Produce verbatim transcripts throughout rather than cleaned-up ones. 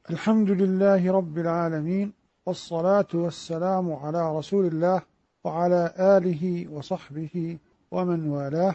الحمد لله رب العالمين، والصلاة والسلام على رسول الله وعلى آله وصحبه ومن والاه.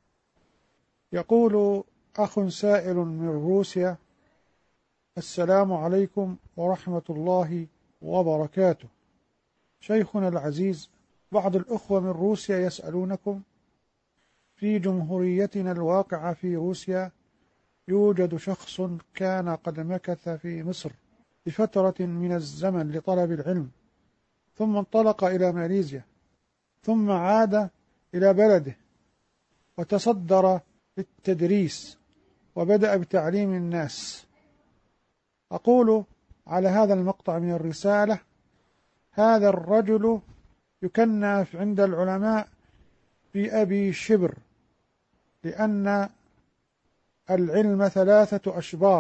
يقول أخ سائل من روسيا: السلام عليكم ورحمة الله وبركاته. شيخنا العزيز، بعض الأخوة من روسيا يسألونكم: في جمهوريتنا الواقعة في روسيا يوجد شخص كان قد مكث في مصر لفترة من الزمن لطلب العلم، ثم انطلق إلى ماليزيا، ثم عاد إلى بلده وتصدر للتدريس وبدأ بتعليم الناس. أقول على هذا المقطع من الرسالة: هذا الرجل يكنى عند العلماء بأبي شبر، لأن العلم ثلاثة أشبار: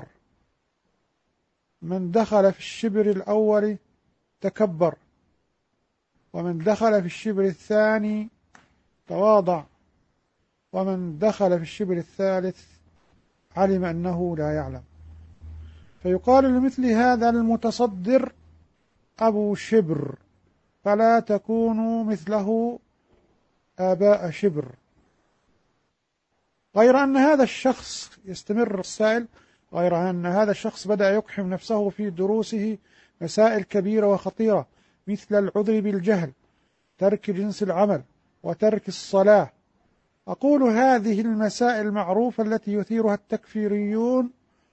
من دخل في الشبر الأول تكبر، ومن دخل في الشبر الثاني تواضع، ومن دخل في الشبر الثالث علم أنه لا يعلم. فيقال لمثل هذا المتصدر أبو شبر، فلا تكونوا مثله آباء شبر. غير أن هذا الشخص، يستمر السائل، غير أن هذا الشخص بدأ يقحم نفسه في دروسه مسائل كبيرة وخطيرة، مثل العذر بالجهل، ترك جنس العمل، وترك الصلاة. أقول هذه المسائل المعروفة التي يثيرها التكفيريون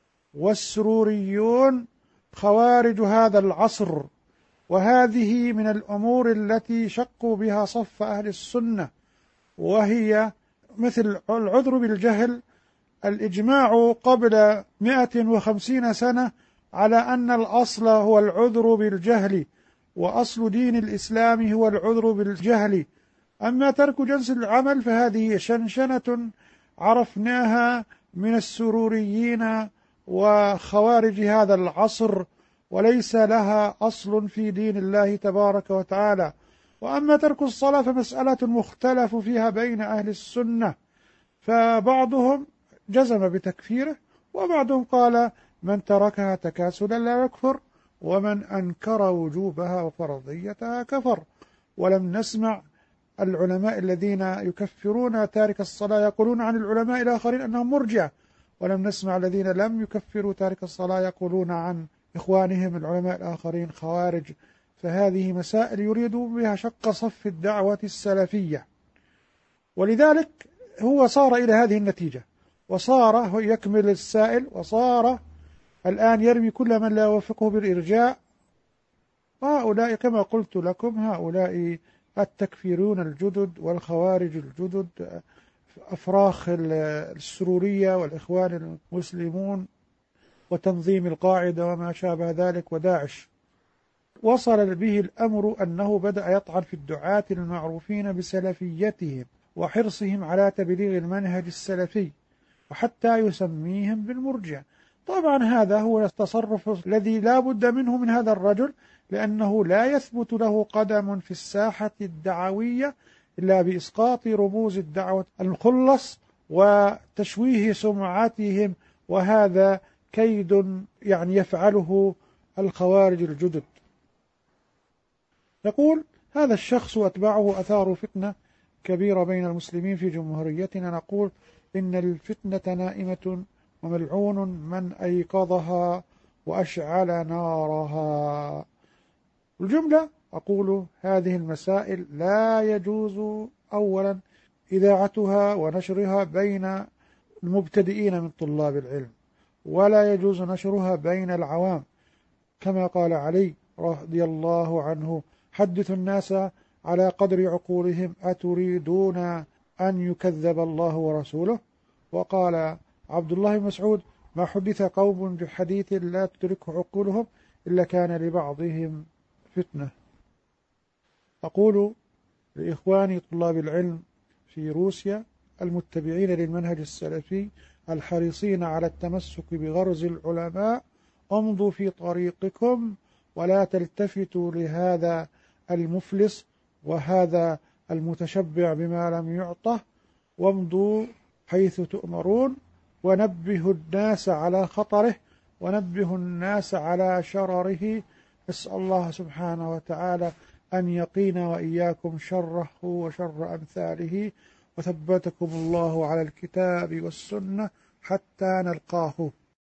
والسروريون خوارج هذا العصر، وهذه من الأمور التي شقوا بها صف أهل السنة، وهي مثل العذر بالجهل. الإجماع قبل مئة وخمسين سنة على أن الأصل هو العذر بالجهل، وأصل دين الإسلام هو العذر بالجهل. أما ترك جنس العمل فهذه شنشنة عرفناها من السروريين وخوارج هذا العصر، وليس لها أصل في دين الله تبارك وتعالى. وأما ترك الصلاة فمسألة مختلف فيها بين أهل السنة، فبعضهم جزم بتكفيره، وبعضهم قال من تركها تكاسلا لا يكفر، ومن أنكر وجوبها وفرضيتها كفر. ولم نسمع العلماء الذين يكفرون تارك الصلاة يقولون عن العلماء الآخرين أنهم مرجئة، ولم نسمع الذين لم يكفروا تارك الصلاة يقولون عن إخوانهم العلماء الآخرين خوارج. فهذه مسائل يريد بها شق صف الدعوة السلفية، ولذلك هو صار إلى هذه النتيجة، وصار يكمل السائل، وصار الآن يرمي كل من لا يوافقه بالإرجاء. وهؤلاء كما قلت لكم هؤلاء التكفيرون الجدد والخوارج الجدد، أفراخ السرورية والإخوان المسلمون وتنظيم القاعدة وما شابه ذلك وداعش. وصل به الأمر أنه بدأ يطعن في الدعاة المعروفين بسلفيتهم وحرصهم على تبليغ المنهج السلفي، وحتى يسميهم بالمرجع. طبعا هذا هو التصرف الذي لا بد منه من هذا الرجل، لأنه لا يثبت له قدم في الساحة الدعوية إلا بإسقاط رموز الدعوة الخلص وتشويه سمعتهم، وهذا كيد يعني يفعله الخوارج الجدد. يقول هذا الشخص وأتباعه أثاروا فتنة كبيرة بين المسلمين في جمهوريتنا. نقول إن الفتنة نائمة وملعون من أيقظها وأشعل نارها. الجملة أقول هذه المسائل لا يجوز أولا إذاعتها ونشرها بين المبتدئين من طلاب العلم، ولا يجوز نشرها بين العوام، كما قال علي رضي الله عنه: حدثوا الناس على قدر عقولهم أتريدون أن يكذب الله ورسوله. وقال عبد الله بن مسعود: ما حدث قوم بحديث لا تدركه عقولهم إلا كان لبعضهم فتنة. أقول لإخواني طلاب العلم في روسيا المتبعين للمنهج السلفي الحريصين على التمسك بغرز العلماء: امضوا في طريقكم ولا تلتفتوا لهذا المفلس وهذا المتشبع بما لم يعطه، وامضوا حيث تؤمرون، ونبهوا الناس على خطره، ونبه الناس على شرره. نسأل الله سبحانه وتعالى أن يقينا وإياكم شره وشر أمثاله، وثبتكم الله على الكتاب والسنة حتى نلقاه.